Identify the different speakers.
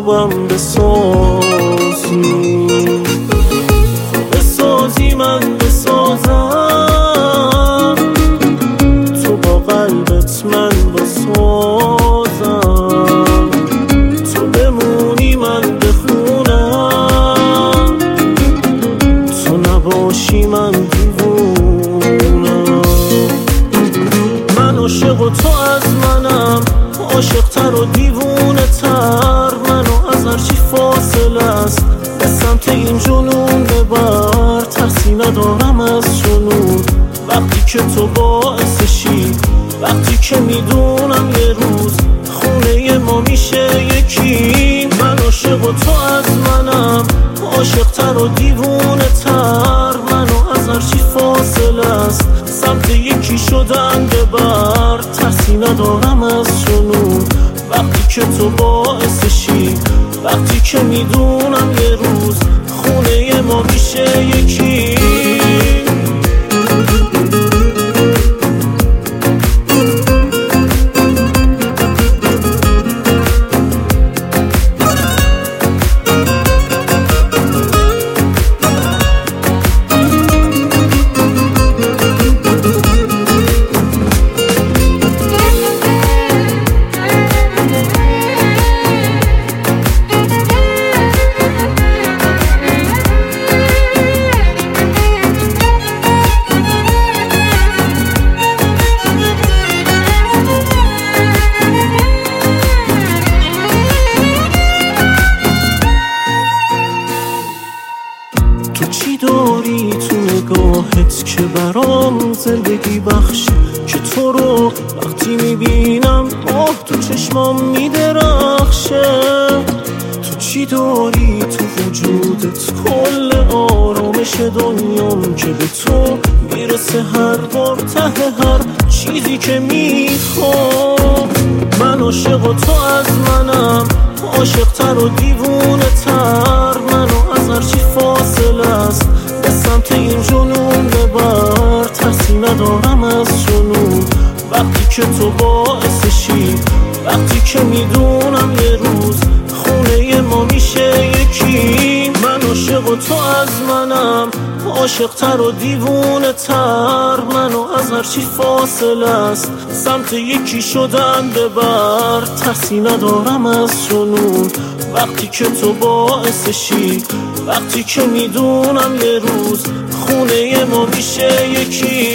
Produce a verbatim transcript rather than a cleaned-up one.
Speaker 1: خوبم بسازی، بسازی من بسازم، تو با قلبت من بسازم، تو بمونی من بخونم، تو نباشی من دیوونم. من عاشق و تو از منم، عاشق‌تر و دیوونه تر، منو از هرچی فاصله است به سمت این جنون ببر. ترسی ندارم از جنون وقتی که تو باعثشی، وقتی که میدونم یه روز خونه ما میشه یکی. من عاشق و تو از منم، عاشق‌تر و دیوونه تر، منو از هرچی فاصله است سمت یکی شدن ببر. ترسی ندارم از جنون وقتی که تو باعثشی، وقتی که میدونم یه روز خونه ما میشه یکی. چی داری تو نگاهت که برام زندگی بخشه، که تو رو وقتی میبینم آه تو چشمام میدرخشه. تو چی داری تو وجودت کل آرامش دنیام، که به تو میرسه هر بار ته هر چیزی که میخوام. من عاشق و تو از منم، عاشق‌تر و دیوونه تر، منو از هرچی فاصله است به سمت این جنون ببر. ترسی ندارم از جنون وقتی که تو باعثشی، وقتی که میدونم یه روز خونه ما میشه یکی. من عاشق و تو از منم، عاشق‌تر و دیوونه تر، منو از هرچی فاصله است سمت یکی شدن ببر. ترسی ندارم از جنون وقتی که تو باعثشی، وقتی که میدونم یه روز خونه ما میشه یکی.